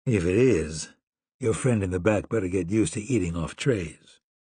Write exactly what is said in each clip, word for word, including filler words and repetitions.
If it is, your friend in the back better get used to eating off trays.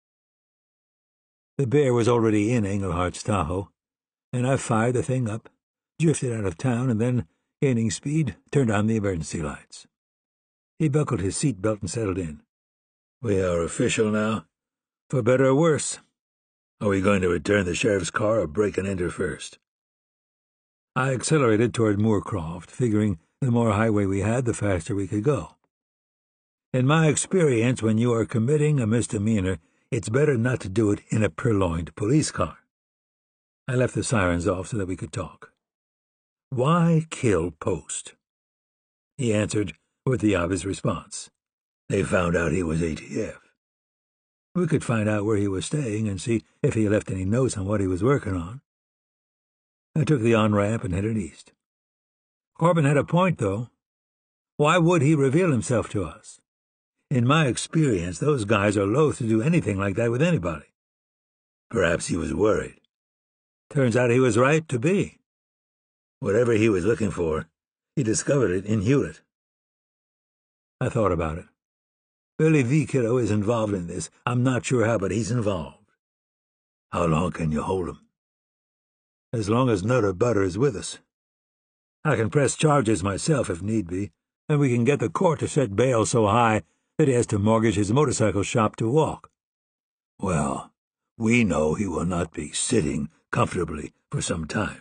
The bear was already in Englehart's Tahoe, and I fired the thing up, drifted out of town, and then, gaining speed, turned on the emergency lights. He buckled his seat belt and settled in. We are official now? For better or worse? Are we going to return the sheriff's car or break and enter first? I accelerated toward Moorcroft, figuring the more highway we had, the faster we could go. In my experience, when you are committing a misdemeanor, it's better not to do it in a purloined police car. I left the sirens off so that we could talk. Why kill Post? He answered with the obvious response. They found out he was A T F. We could find out where he was staying and see if he left any notes on what he was working on. I took the on-ramp and headed east. Corbin had a point, though. Why would he reveal himself to us? In my experience, those guys are loath to do anything like that with anybody. Perhaps he was worried. Turns out he was right to be. Whatever he was looking for, he discovered it in Hewlett. I thought about it. Billy V. Kiddo is involved in this. I'm not sure how, but he's involved. How long can you hold him? As long as Nutter Butter is with us. I can press charges myself if need be, and we can get the court to set bail so high that he has to mortgage his motorcycle shop to walk. Well, we know he will not be sitting comfortably for some time.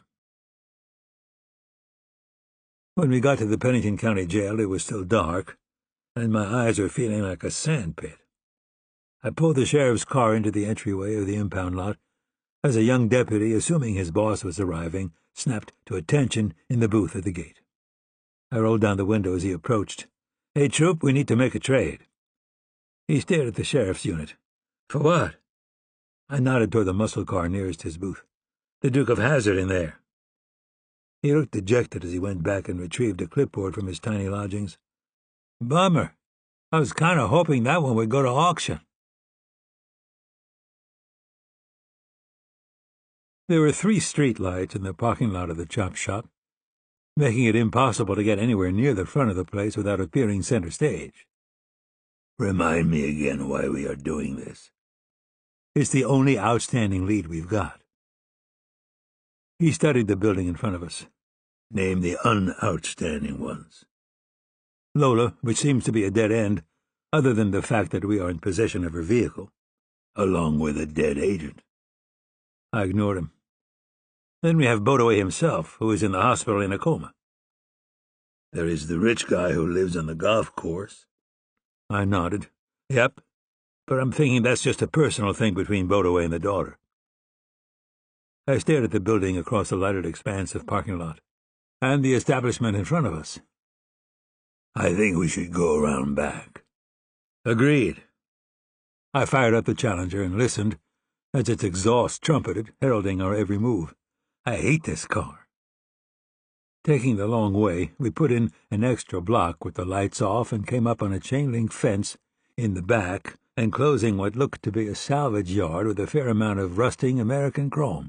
When we got to the Pennington County Jail, it was still dark, and my eyes were feeling like a sandpit. I pulled the sheriff's car into the entryway of the impound lot as a young deputy, assuming his boss was arriving, snapped to attention in the booth at the gate. I rolled down the window as he approached. Hey, Troop, we need to make a trade. He stared at the sheriff's unit. For what? I nodded toward the muscle car nearest his booth. The Duke of Hazzard in there. He looked dejected as he went back and retrieved a clipboard from his tiny lodgings. Bummer. I was kind of hoping that one would go to auction. There were three street lights in the parking lot of the chop shop, making it impossible to get anywhere near the front of the place without appearing center stage. Remind me again why we are doing this. It's the only outstanding lead we've got. He studied the building in front of us. Name the un-outstanding ones. Lola, which seems to be a dead end, other than the fact that we are in possession of her vehicle, along with a dead agent. I ignored him. Then we have Bodaway himself, who is in the hospital in a coma. There is the rich guy who lives on the golf course. I nodded. Yep, but I'm thinking that's just a personal thing between Bodaway and the daughter. I stared at the building across the lighted expanse of parking lot, and the establishment in front of us. I think we should go around back. Agreed. I fired up the Challenger and listened as its exhaust trumpeted, heralding our every move. I hate this car. Taking the long way, we put in an extra block with the lights off and came up on a chain-link fence in the back, enclosing what looked to be a salvage yard with a fair amount of rusting American chrome.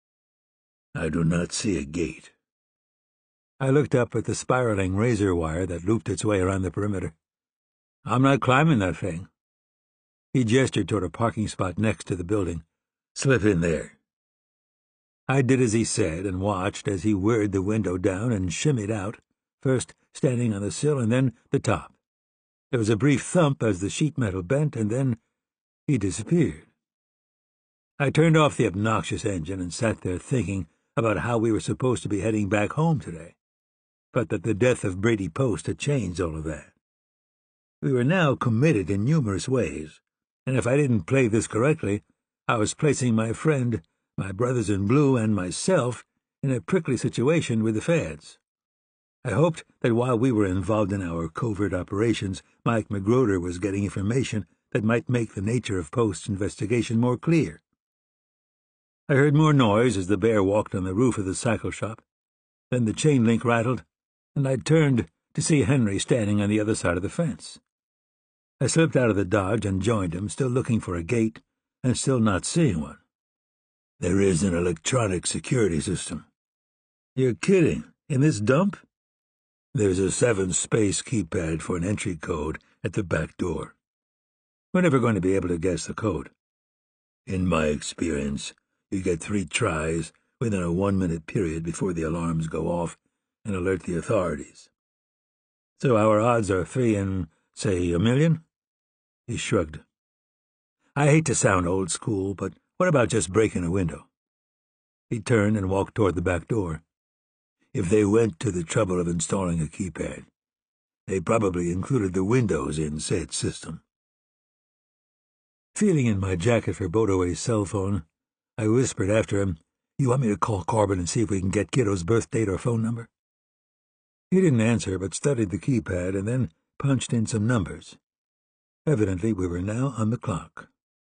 I do not see a gate. I looked up at the spiraling razor wire that looped its way around the perimeter. I'm not climbing that thing. He gestured toward a parking spot next to the building. Slip in there. I did as he said and watched as he whirred the window down and shimmied out, first standing on the sill and then the top. There was a brief thump as the sheet metal bent, and then he disappeared. I turned off the obnoxious engine and sat there thinking about how we were supposed to be heading back home today, but that the death of Brady Post had changed all of that. We were now committed in numerous ways, and if I didn't play this correctly, I was placing my friend, my brothers in blue, and myself in a prickly situation with the feds. I hoped that while we were involved in our covert operations, Mike McGroder was getting information that might make the nature of Post's investigation more clear. I heard more noise as the bear walked on the roof of the cycle shop. Then the chain link rattled, and I turned to see Henry standing on the other side of the fence. I slipped out of the Dodge and joined him, still looking for a gate and still not seeing one. There is an electronic security system. You're kidding. In this dump? There's a seven-space keypad for an entry code at the back door. We're never going to be able to guess the code. In my experience, you get three tries within a one-minute period before the alarms go off and alert the authorities. So our odds are three in, say, a million? He shrugged. I hate to sound old school, but what about just breaking a window? He turned and walked toward the back door. If they went to the trouble of installing a keypad, they probably included the windows in said system. Feeling in my jacket for Bodaway's cell phone, I whispered after him, "You want me to call Corbin and see if we can get Kiddo's birth date or phone number?" He didn't answer, but studied the keypad and then punched in some numbers. Evidently, we were now on the clock.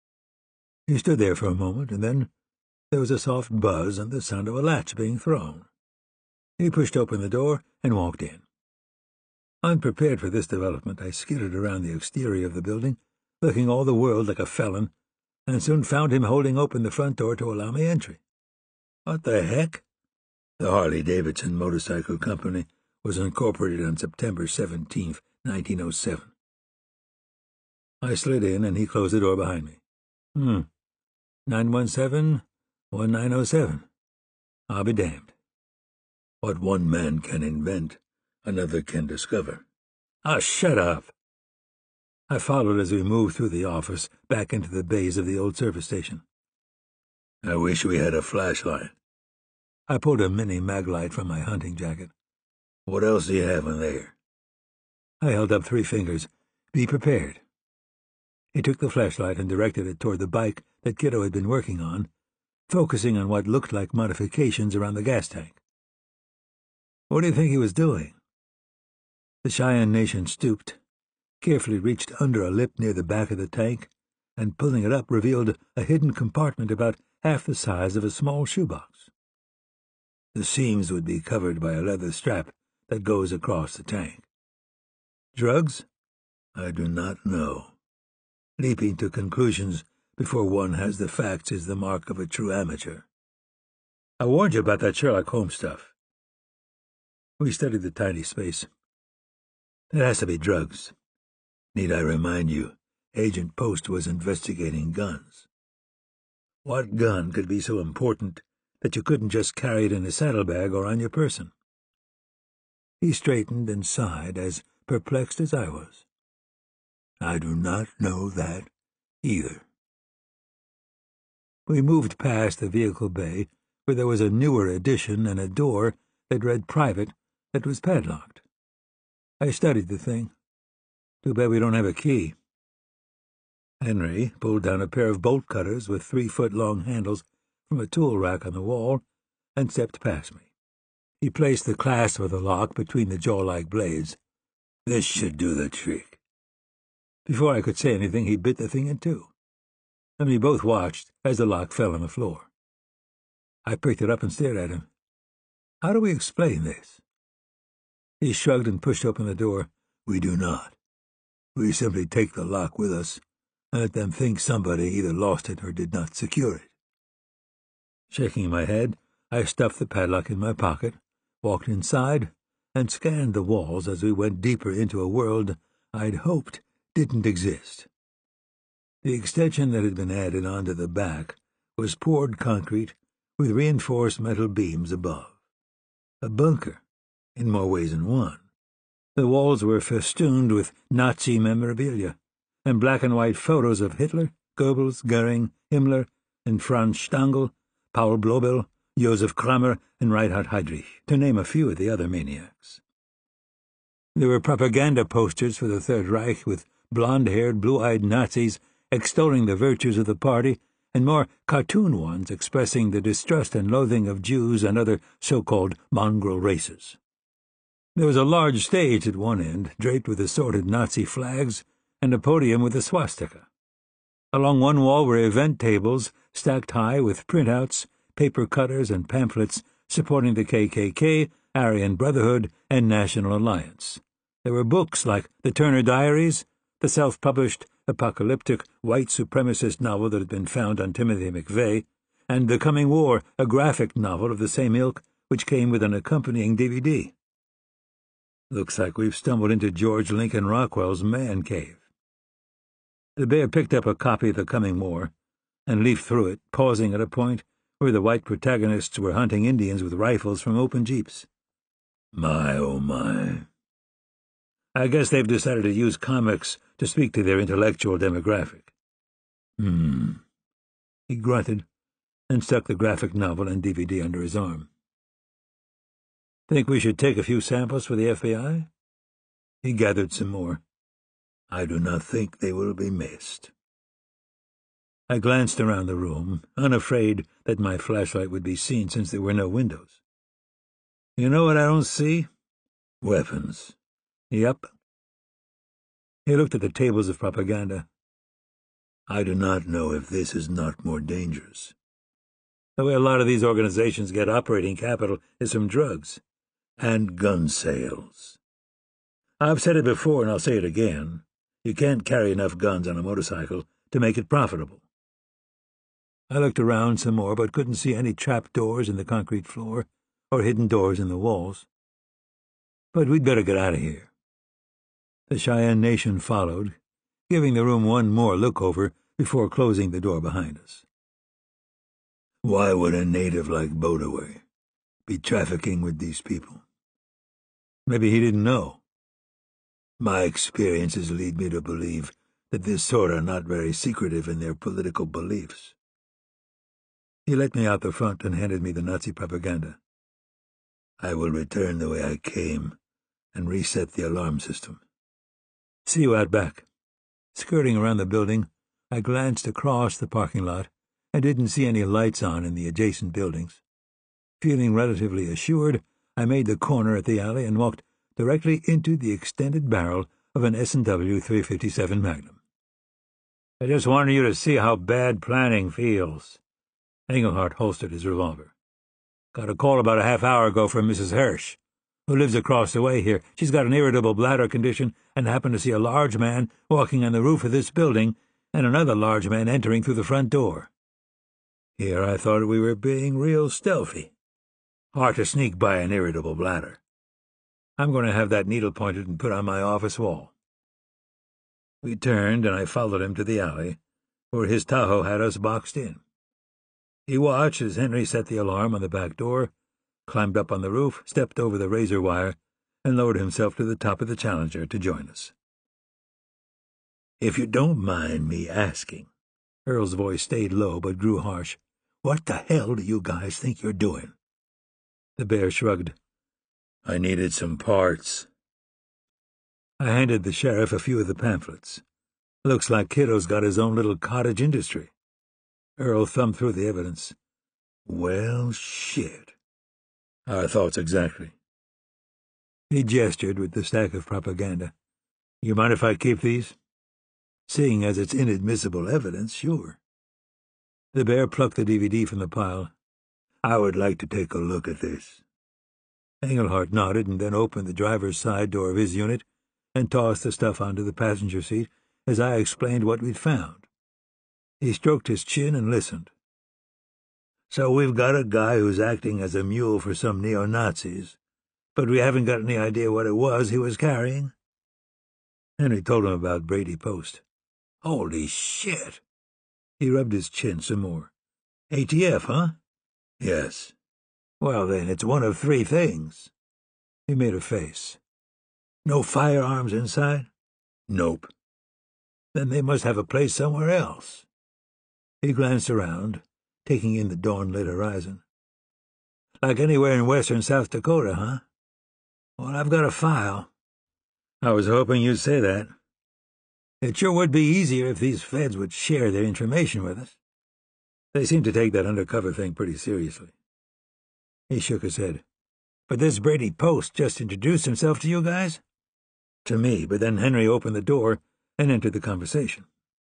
He stood there for a moment, and then there was a soft buzz and the sound of a latch being thrown. He pushed open the door and walked in. Unprepared for this development, I skidded around the exterior of the building, looking all the world like a felon, and soon found him holding open the front door to allow me entry. What the heck? The Harley-Davidson Motorcycle Company was incorporated on September seventeenth, nineteen oh seven. I slid in, and he closed the door behind me. Hmm. nine one seven, one nine oh seven. I'll be damned. What one man can invent, another can discover. Ah, shut up! I followed as we moved through the office, back into the bays of the old service station. I wish we had a flashlight. I pulled a mini maglite from my hunting jacket. What else do you have in there? I held up three fingers. Be prepared. He took the flashlight and directed it toward the bike that Kiddo had been working on, focusing on what looked like modifications around the gas tank. What do you think he was doing? The Cheyenne Nation stooped, carefully reached under a lip near the back of the tank, and pulling it up revealed a hidden compartment about half the size of a small shoebox. The seams would be covered by a leather strap that goes across the tank. Drugs? I do not know. Leaping to conclusions before one has the facts is the mark of a true amateur. I warned you about that Sherlock Holmes stuff. We studied the tiny space. It has to be drugs. Need I remind you, Agent Post was investigating guns. What gun could be so important that you couldn't just carry it in a saddlebag or on your person? He straightened and sighed, as perplexed as I was. I do not know that either. We moved past the vehicle bay, where there was a newer addition and a door that read private that was padlocked. I studied the thing. Too bad we don't have a key. Henry pulled down a pair of bolt cutters with three-foot-long handles from a tool rack on the wall and stepped past me. He placed the clasp of the lock between the jaw-like blades. This should do the trick. Before I could say anything, he bit the thing in two, and we both watched as the lock fell on the floor. I picked it up and stared at him. How do we explain this? He shrugged and pushed open the door. We do not. We simply take the lock with us and let them think somebody either lost it or did not secure it. Shaking my head, I stuffed the padlock in my pocket, walked inside, and scanned the walls as we went deeper into a world I'd hoped didn't exist. The extension that had been added onto the back was poured concrete with reinforced metal beams above. A bunker, in more ways than one. The walls were festooned with Nazi memorabilia and black and white photos of Hitler, Goebbels, Goering, Himmler, and Franz Stangl, Paul Blobel, Josef Kramer, and Reinhard Heydrich, to name a few of the other maniacs. There were propaganda posters for the Third Reich with blonde-haired, blue-eyed Nazis extolling the virtues of the party, and more cartoon ones expressing the distrust and loathing of Jews and other so-called mongrel races. There was a large stage at one end, draped with assorted Nazi flags, and a podium with a swastika. Along one wall were event tables stacked high with printouts, paper cutters, and pamphlets supporting the K K K, Aryan Brotherhood, and National Alliance. There were books like The Turner Diaries, the self-published apocalyptic white supremacist novel that had been found on Timothy McVeigh, and The Coming War, a graphic novel of the same ilk which came with an accompanying D V D. Looks like we've stumbled into George Lincoln Rockwell's man cave. The bear picked up a copy of The Coming War and leafed through it, pausing at a point where the white protagonists were hunting Indians with rifles from open jeeps. My, oh my. I guess they've decided to use comics to speak to their intellectual demographic. Hmm. He grunted and stuck the graphic novel and D V D under his arm. Think we should take a few samples for the F B I? He gathered some more. I do not think they will be missed. I glanced around the room, unafraid that my flashlight would be seen since there were no windows. You know what I don't see? Weapons. Yep. He looked at the tables of propaganda. I do not know if this is not more dangerous. The way a lot of these organizations get operating capital is from drugs. And gun sales. I've said it before and I'll say it again. You can't carry enough guns on a motorcycle to make it profitable. I looked around some more, but couldn't see any trap doors in the concrete floor or hidden doors in the walls. But we'd better get out of here. The Cheyenne Nation followed, giving the room one more look-over before closing the door behind us. Why would a native like Bodaway be trafficking with these people? Maybe he didn't know. My experiences lead me to believe that this sort are not very secretive in their political beliefs. He let me out the front and handed me the Nazi propaganda. I will return the way I came and reset the alarm system. See you out back. Skirting around the building, I glanced across the parking lot and didn't see any lights on in the adjacent buildings. Feeling relatively assured, I made the corner at the alley and walked directly into the extended barrel of an S and W three fifty-seven Magnum. I just wanted you to see how bad planning feels. Engelhardt holstered his revolver. Got a call about a half hour ago from Missus Hirsch, who lives across the way here. She's got an irritable bladder condition and happened to see a large man walking on the roof of this building and another large man entering through the front door. Here I thought we were being real stealthy. Hard to sneak by an irritable bladder. I'm going to have that needle pointed and put on my office wall. We turned, and I followed him to the alley, where his Tahoe had us boxed in. He watched as Henry set the alarm on the back door, climbed up on the roof, stepped over the razor wire, and lowered himself to the top of the Challenger to join us. If you don't mind me asking, Earl's voice stayed low but grew harsh, what the hell do you guys think you're doing? The bear shrugged. I needed some parts. I handed the sheriff a few of the pamphlets. Looks like Kiddo's got his own little cottage industry. Earl thumbed through the evidence. Well, shit. Our thoughts exactly. He gestured with the stack of propaganda. You mind if I keep these? Seeing as it's inadmissible evidence, sure. The bear plucked the D V D from the pile. I would like to take a look at this. Engelhardt nodded and then opened the driver's side door of his unit and tossed the stuff onto the passenger seat as I explained what we'd found. He stroked his chin and listened. So we've got a guy who's acting as a mule for some neo-Nazis, but we haven't got any idea what it was he was carrying? Henry told him about Brady Post. Holy shit! He rubbed his chin some more. A T F, huh? Yes. Well, then, it's one of three things. He made a face. No firearms inside? Nope. Then they must have a place somewhere else. He glanced around, taking in the dawn-lit horizon. Like anywhere in western South Dakota, huh? Well, I've got a file. I was hoping you'd say that. It sure would be easier if these feds would share their information with us. They seem to take that undercover thing pretty seriously. He shook his head. But this Brady Post just introduced himself to you guys? To me, but then Henry opened the door and entered the conversation.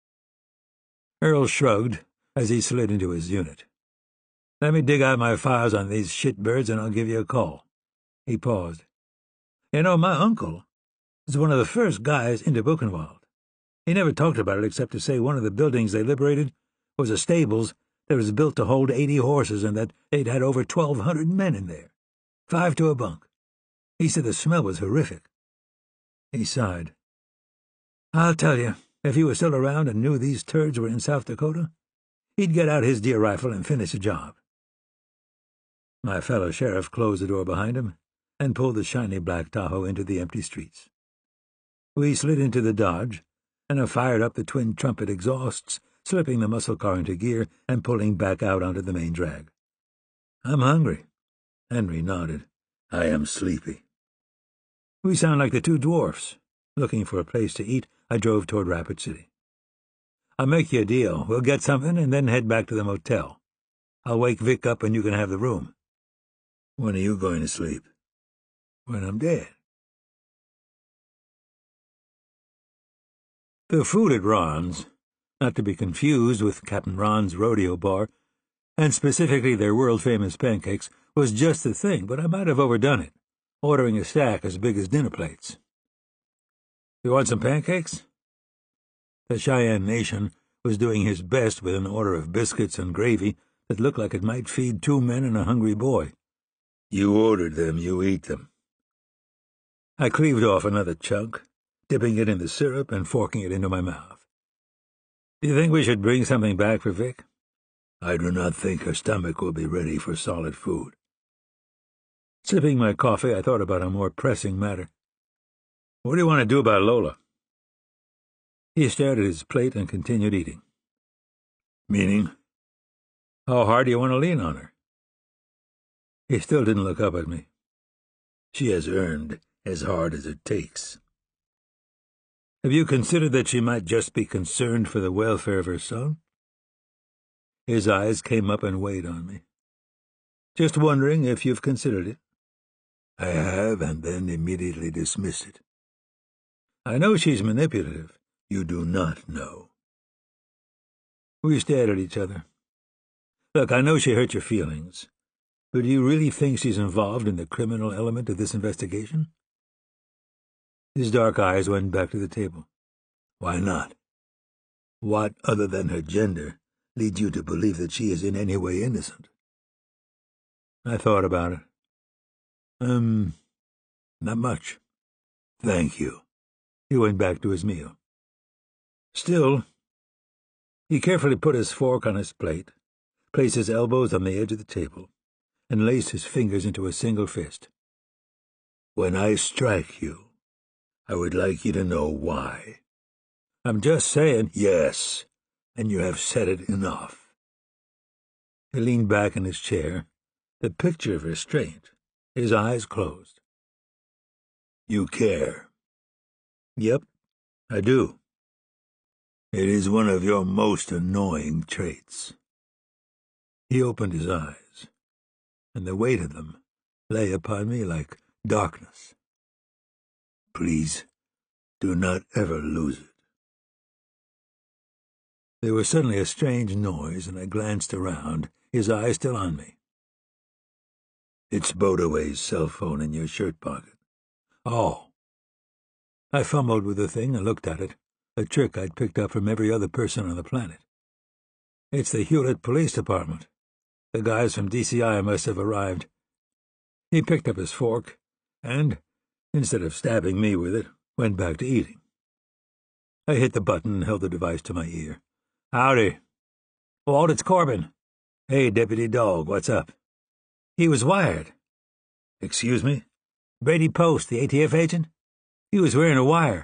Earl shrugged as he slid into his unit. Let me dig out my files on these shitbirds and I'll give you a call. He paused. You know, my uncle was one of the first guys into Buchenwald. He never talked about it except to say one of the buildings they liberated was a stables that was built to hold eighty horses and that they'd had over twelve hundred men in there, five to a bunk. He said the smell was horrific. He sighed. I'll tell you, if he was still around and knew these turds were in South Dakota, he'd get out his deer rifle and finish the job. My fellow sheriff closed the door behind him and pulled the shiny black Tahoe into the empty streets. We slid into the Dodge, and I fired up the twin trumpet exhausts, slipping the muscle car into gear and pulling back out onto the main drag. I'm hungry. Henry nodded. I am sleepy. We sound like the two dwarfs. Looking for a place to eat, I drove toward Rapid City. I'll make you a deal. We'll get something and then head back to the motel. I'll wake Vic up and you can have the room. When are you going to sleep? When I'm dead. The food at Ron's, not to be confused with Captain Ron's Rodeo Bar, and specifically their world-famous pancakes, was just the thing, but I might have overdone it, ordering a stack as big as dinner plates. You want some pancakes? The Cheyenne Nation was doing his best with an order of biscuits and gravy that looked like it might feed two men and a hungry boy. You ordered them, you eat them. I cleaved off another chunk, dipping it in the syrup and forking it into my mouth. Do you think we should bring something back for Vic? I do not think her stomach will be ready for solid food. Sipping my coffee, I thought about a more pressing matter. What do you want to do about Lola? He stared at his plate and continued eating. Meaning? How hard do you want to lean on her? He still didn't look up at me. She has earned as hard as it takes. Have you considered that she might just be concerned for the welfare of her son? His eyes came up and weighed on me. Just wondering if you've considered it. I have, and then immediately dismissed it. I know she's manipulative. You do not know. We stared at each other. Look, I know she hurt your feelings, but do you really think she's involved in the criminal element of this investigation? His dark eyes went back to the table. Why not? What, other than her gender, leads you to believe that she is in any way innocent? I thought about it. Um, not much. Thank you. He went back to his meal. Still, he carefully put his fork on his plate, placed his elbows on the edge of the table, and laced his fingers into a single fist. When I strike you, I would like you to know why. I'm just saying. Yes, and you have said it enough. He leaned back in his chair, the picture of restraint, his eyes closed. You care. Yep, I do. It is one of your most annoying traits. He opened his eyes, and the weight of them lay upon me like darkness. Please, do not ever lose it. There was suddenly a strange noise, and I glanced around, his eyes still on me. It's Bodaway's cell phone in your shirt pocket. Oh. I fumbled with the thing and looked at it, a trick I'd picked up from every other person on the planet. It's the Hewlett Police Department. The guys from D C I must have arrived. He picked up his fork and, instead of stabbing me with it, went back to eating. I hit the button and held the device to my ear. Howdy. Walt, it's Corbin. Hey, Deputy Dog, what's up? He was wired. Excuse me? Brady Post, the A T F agent? He was wearing a wire.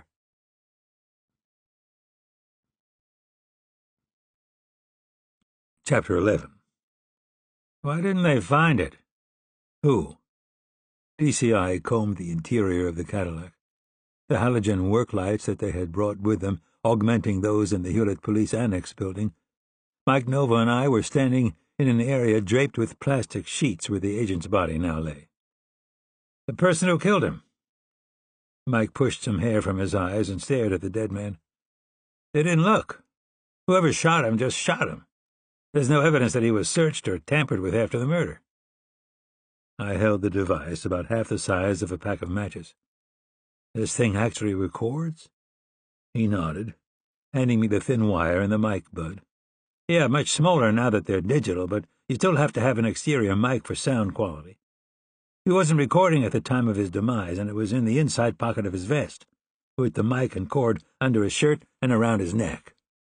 Chapter eleven. Why didn't they find it? Who? D C I combed the interior of the Cadillac, the halogen work lights that they had brought with them augmenting those in the Hewlett Police Annex building. Mike Nova and I were standing in an area draped with plastic sheets where the agent's body now lay. The person who killed him. Mike pushed some hair from his eyes and stared at the dead man. They didn't look. Whoever shot him just shot him. There's no evidence that he was searched or tampered with after the murder. I held the device about half the size of a pack of matches. This thing actually records? He nodded, handing me the thin wire and the mic bud. Yeah, much smaller now that they're digital, but you still have to have an exterior mic for sound quality. He wasn't recording at the time of his demise, and it was in the inside pocket of his vest. with the mic and cord under his shirt and around his neck.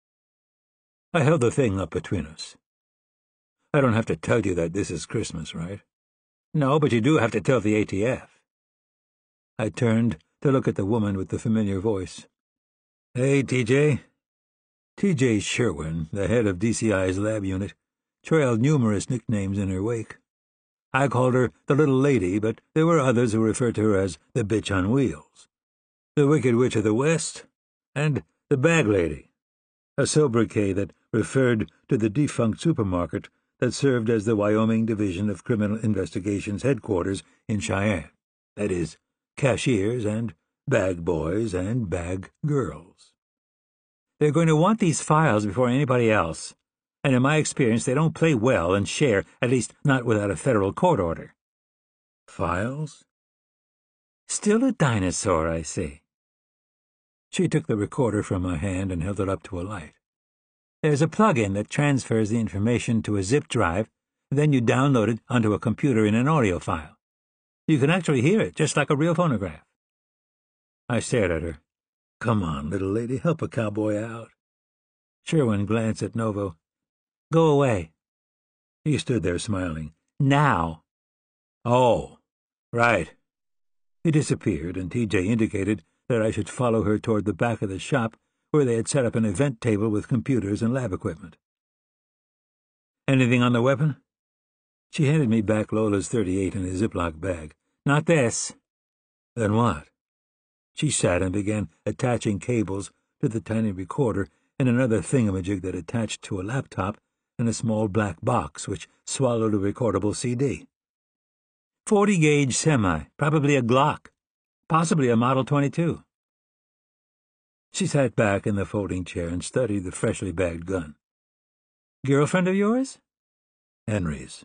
I held the thing up between us. I don't have to tell you that this is Christmas, right? No, but you do have to tell the A T F. I turned to look at the woman with the familiar voice. Hey, T J. T J Sherwin, the head of D C I's lab unit, trailed numerous nicknames in her wake. I called her the Little Lady, but there were others who referred to her as the Bitch on Wheels, the Wicked Witch of the West, and the Bag Lady, a sobriquet that referred to the defunct supermarket that served as the Wyoming Division of Criminal Investigations headquarters in Cheyenne. That is, cashiers and bag boys and bag girls. They're going to want these files before anybody else, and in my experience they don't play well and share, at least not without a federal court order. Files? Still a dinosaur, I say. She took the recorder from my hand and held it up to a light. There's a plug-in that transfers the information to a zip drive, and then you download it onto a computer in an audio file. You can actually hear it, just like a real phonograph. I stared at her. Come on, little lady, help a cowboy out. Sherwin glanced at Novo. Go away. He stood there smiling. Now. Oh, right. He disappeared, and T J indicated that I should follow her toward the back of the shop where they had set up an event table with computers and lab equipment. Anything on the weapon? She handed me back Lola's thirty-eight in a Ziploc bag. Not this. Then what? She sat and began attaching cables to the tiny recorder and another thingamajig that attached to a laptop and a small black box which swallowed a recordable C D. Forty-gauge semi, probably a Glock, possibly a Model twenty-two. She sat back in the folding chair and studied the freshly bagged gun. Girlfriend of yours? Henry's.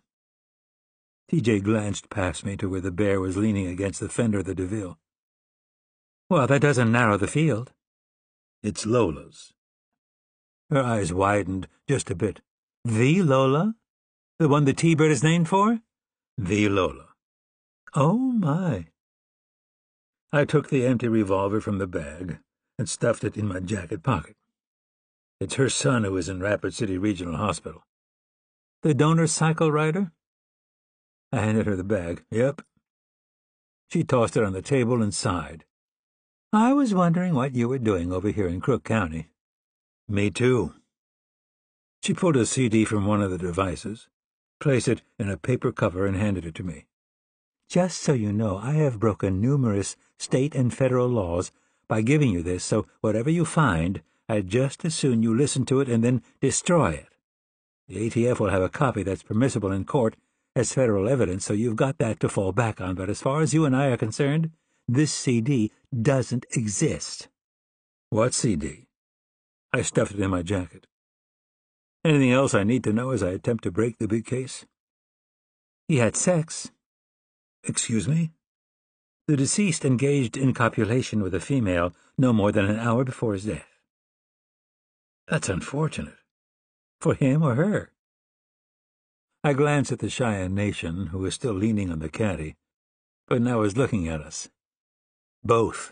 T J glanced past me to where the bear was leaning against the fender of the DeVille. Well, that doesn't narrow the field. It's Lola's. Her eyes widened just a bit. The Lola? The one the T-Bird is named for? The Lola. Oh, my. I took the empty revolver from the bag and stuffed it in my jacket pocket. It's her son who is in Rapid City Regional Hospital. The donor cycle rider? I handed her the bag. Yep. She tossed it on the table and sighed. I was wondering what you were doing over here in Crook County. Me too. She pulled a C D from one of the devices, placed it in a paper cover and handed it to me. Just so you know, I have broken numerous state and federal laws by giving you this, so whatever you find, I'd just as soon you listen to it and then destroy it. The A T F will have a copy that's permissible in court as federal evidence, so you've got that to fall back on, but as far as you and I are concerned, this C D doesn't exist. What C D? I stuffed it in my jacket. Anything else I need to know as I attempt to break the big case? He had sex. Excuse me? The deceased engaged in copulation with a female no more than an hour before his death. That's unfortunate. For him or her? I glanced at the Cheyenne Nation, who was still leaning on the caddy, but now was looking at us. Both.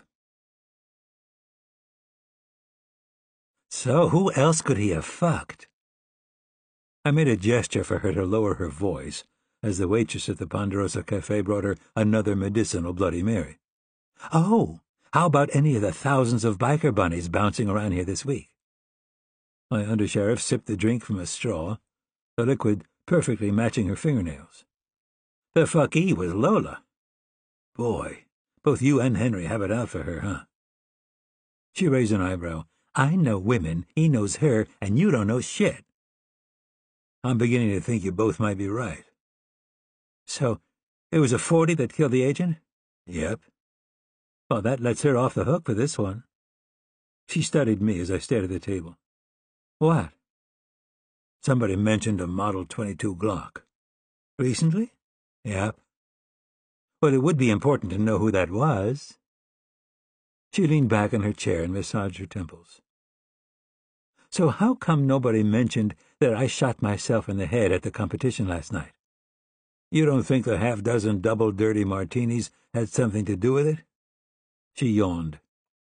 So who else could he have fucked? I made a gesture for her to lower her voice as the waitress at the Ponderosa Cafe brought her another medicinal Bloody Mary. Oh, how about any of the thousands of biker bunnies bouncing around here this week? My undersheriff sipped the drink from a straw, the liquid perfectly matching her fingernails. The fuckee was Lola. Boy, both you and Henry have it out for her, huh? She raised an eyebrow. I know women, he knows her, and you don't know shit. I'm beginning to think you both might be right. So, it was a forty that killed the agent? Yep. Well, that lets her off the hook for this one. She studied me as I stared at the table. What? Somebody mentioned a Model twenty-two Glock. Recently? Yep. Well, it would be important to know who that was. She leaned back in her chair and massaged her temples. So how come nobody mentioned that I shot myself in the head at the competition last night? You don't think the half-dozen double dirty martinis had something to do with it? She yawned.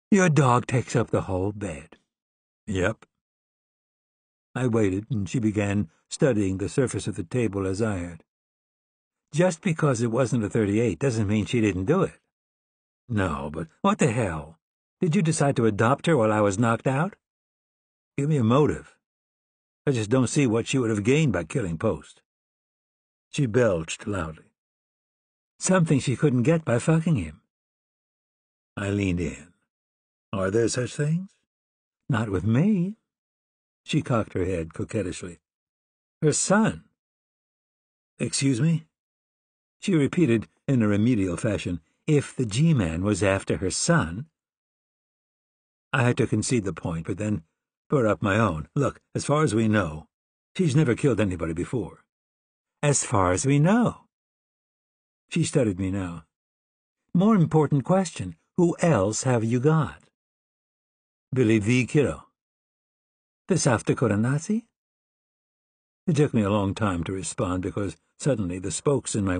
Your dog takes up the whole bed. Yep. I waited, and she began studying the surface of the table as I had. Just because it wasn't a thirty-eight doesn't mean she didn't do it. No, but what the hell? Did you decide to adopt her while I was knocked out? Give me a motive. I just don't see what she would have gained by killing Post. She belched loudly. Something she couldn't get by fucking him. I leaned in. Are there such things? Not with me. She cocked her head coquettishly. Her son. Excuse me? She repeated in a remedial fashion, if the G-Man was after her son. I had to concede the point, but then brought up my own. Look, as far as we know, she's never killed anybody before. As far as we know. She studied me now. More important question, who else have you got? Billy V. Kiddo. The South Dakota Nazi? It took me a long time to respond because suddenly the spokes in my